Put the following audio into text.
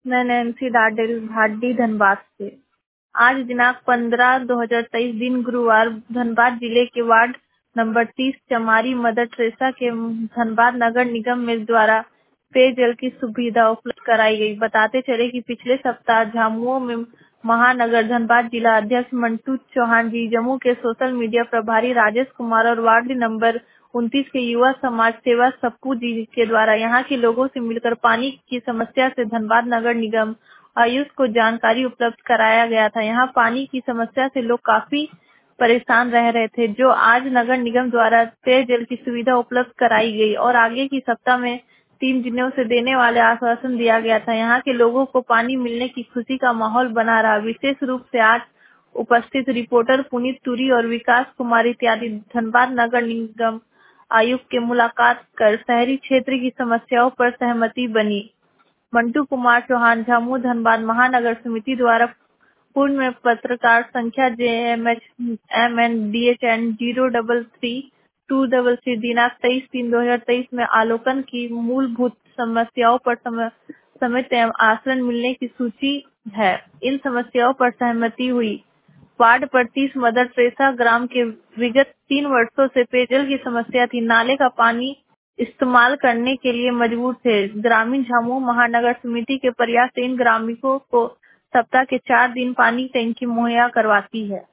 मैं नैन्सी डाडेल भाडी धनबाद से। आज दिनांक 15/2023 दिन गुरुवार धनबाद जिले के ward number 30 Chamari Mother Teresa के धनबाद नगर निगम में द्वारा पेयजल की सुविधा उपलब्ध कराई गई। बताते चले कि पिछले सप्ताह झामुमो में महानगर धनबाद जिला अध्यक्ष मंटू चौहान जी, जम्मू के सोशल मीडिया प्रभारी राजेश कुमार और वार्ड नंबर 29 के युवा समाज सेवा सप्पू जी के द्वारा यहाँ के लोगों से मिलकर पानी की समस्या से धनबाद नगर निगम आयुक्त को जानकारी उपलब्ध कराया गया था। यहाँ पानी की समस्या से लोग काफी परेशान रह रहे थे, जो आज नगर निगम द्वारा पेयजल की सुविधा उपलब्ध कराई गई और आगे की सप्ताह में 3 दिनों से देने वाले आश्वासन दिया गया था। यहाँ के लोगों को पानी मिलने की खुशी का माहौल बना रहा। विशेष रूप से आज उपस्थित रिपोर्टर पुनीत तुरी और विकास कुमार इत्यादि धनबाद नगर निगम आयुक्त के मुलाकात कर शहरी क्षेत्र की समस्याओं पर सहमति बनी। मंटू कुमार चौहान, झामू धनबाद महानगर समिति द्वारा पूर्ण में पत्रकार संख्या JMHMNDHN 033-233 दिनांक 23/3/2023 में आलोकन की मूलभूत समस्याओं पर समित एवं आश्रय मिलने की सूची है। इन समस्याओं पर सहमति हुई। वार्ड पर 30 मदर टेरेसा ग्राम के विगत 3 वर्षों से पेयजल की समस्या थी। नाले का पानी इस्तेमाल करने के लिए मजबूर थे। ग्रामीण झामुमो महानगर समिति के प्रयास से इन ग्रामीणों को सप्ताह के 4 दिन पानी टंकी मुहैया करवाती है।